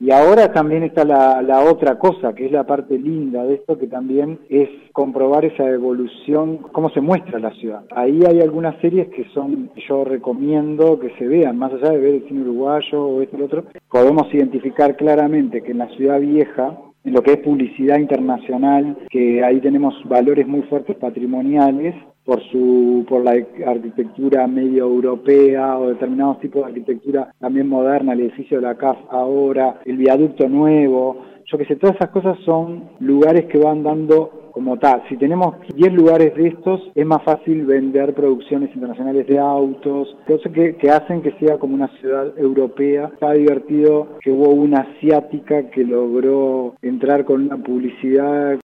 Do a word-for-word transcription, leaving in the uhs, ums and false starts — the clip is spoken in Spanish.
Y ahora también está la, la otra cosa, que es la parte linda de esto, que también es comprobar esa evolución, cómo se muestra la ciudad. Ahí hay algunas series que son, yo recomiendo que se vean, más allá de ver el cine uruguayo o esto y lo otro, podemos identificar claramente que en la ciudad vieja, en lo que es publicidad internacional, que ahí tenemos valores muy fuertes patrimoniales, por su por la arquitectura medio europea o determinados tipos de arquitectura también moderna, el edificio de la C A F ahora, el viaducto nuevo, yo que sé, todas esas cosas son lugares que van dando como tal. Si tenemos diez lugares de estos, es más fácil vender producciones internacionales de autos, cosas que, que hacen que sea como una ciudad europea. Está divertido que hubo una asiática que logró entrar con una publicidad